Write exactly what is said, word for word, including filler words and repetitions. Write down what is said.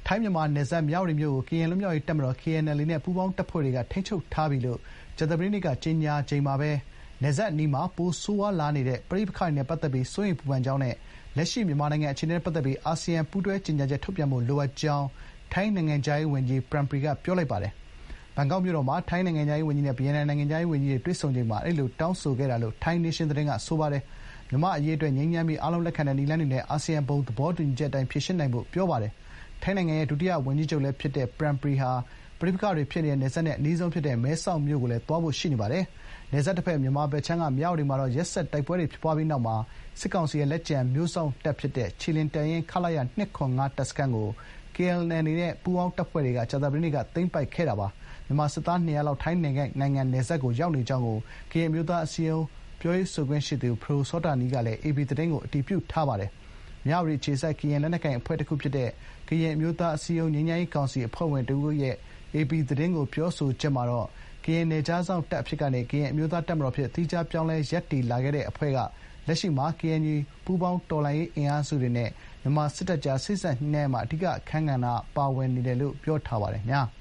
ထိုင်းမြန်မာနယ်စပ်မြဝတီမြို့ကိုကရင်လွတ်မြောက်ရေးတပ်မတော် (K N L A) နဲ့ပူးပေါင်းတပ်ဖွဲ့တွေကထိန်းချုပ်ထားပြီလို့ကြာသပတေးနေ့ကကြေညာချိန်မှာပဲနယ်စပ်အနီးမှာပိုဆိုးရွားလာနေတဲ့ပဋိပက္ခတွေနဲ့ပတ်သက်ပြီးစိုးရိမ်ပူပန်ကြောင်းနဲ့လက်ရှိမြန်မာနိုင်ငံအခြေအနေနဲ့ပတ်သက်ပြီးအာဆီယံပူးတွဲကြေညာချက်ထုတ်ပြန်ဖို့လိုအပ်ကြောင်းထိုင်းနိုင်ငံခြားရေးဝန်ကြီး Parnpree ကပြောလိုက်ပါတယ်။ဘန်ကောက်မြို့တော်မှာထိုင်းနိုင်ငံခြားရေးဝန်ကြီးနဲ့ဗီယက်နမ်နိုင်ငံခြားရေးဝန်ကြီးတွေတွေ့ဆုံချိန်မှာအဲဒီလိုတောင်းဆိုခဲ့တာလို့ထိုင်းနေးရှင်းသတင်းကဆိုပါတယ်။မြန်မာ့အရေးအတွက်ငြိမ်းချမ်းပြီးအားလုံးလက်ခံတဲ့နည်းလမ်းတွေနဲ့အာဆီယံဘုံသဘောတူညီချက်အတိုင်းဖြေရှင်းနိုင်ဖို့ပြောပါတယ်။ထိုင်းနိုင်ငံရဲ့ဒုတိယဝန်ကြီးချုပ်လည်းဖြစ်တဲ့ Parnpree ဟာပဋိပက္ခတွေဖြစ်နေတဲ့နယ်စပ်နဲ့အနီးဆုံးဖြစ်တဲ့မဲဆောက်မြို့ကိုလည်းသွားဖို့ရှိနေပါတယ်။နယ်စပ်တဘက်မြန်မာဘက်ခြမ်းကမြဝတီမှာတော့ရက်စက်တိုက်ပွဲတွေဖြစ်ပွားပြီးနောက်မှာစစ်ကောင်စီရဲ့လက်ကျန်မျိုးစောင့်တပ်ဖြစ်တဲ့ခြေလျင်တပ်ရင်း ခလရ ၂၇၅ တပ်စခန်းကို K N L A နဲ့ပူးပေါင်းတပ်ဖွဲ့တွေကကြာသပတေးနေ့ကသိမ်းပိုက်ခဲ့တာပါ။မြန်မာစစ်သားနှစ်ရာလောက်ထိုင်းနိုင်ငံနယ်စပ်ကိုရောက်နေကြောင်းကိုကရင်အမျိုးသားအစည်းအရုံးပြောရေးဆိုခွင့်ရှိသူပဒိုစောတာနီးကလည်းအေပီသတင်းကိုအတည်ပြုထားပါတယ်။မြဝတီအခြေစိုက်ကရင်လက်နက်ကိုင်အဖွဲ့တခုဖြစ်တဲ့ကရင်အမျိုးသားအစည်းအရုံးငြိမ်းချမ်းရေးကောင်စီအဖွဲ့ဝင်တဦးရဲ့အေပီသတင်းကိုပြောဆိုချက်မှာတော့ကရင်နယ်ခြားစောင့်တပ်အဖြစ်ကနေကရင်အမျိုးသားတပ်မတော်အဖြစ်သီးခြားပြောင်းလဲရပ်တည်လာခဲ့တဲ့အဖွဲ့ကလက်ရှိမှာ ကေအန်ယူ ပူးပေါင်းတော်လှန်ရေးအင်အားစုတွေနဲ့မြန်မာစစ်တပ်ကြားစေ့စပ်ညှိနှိုင်းရာမှာအဓိကအခန်းကဏ္ဍပါဝင်နေတယ်လို့ပြောထားပါတယ်။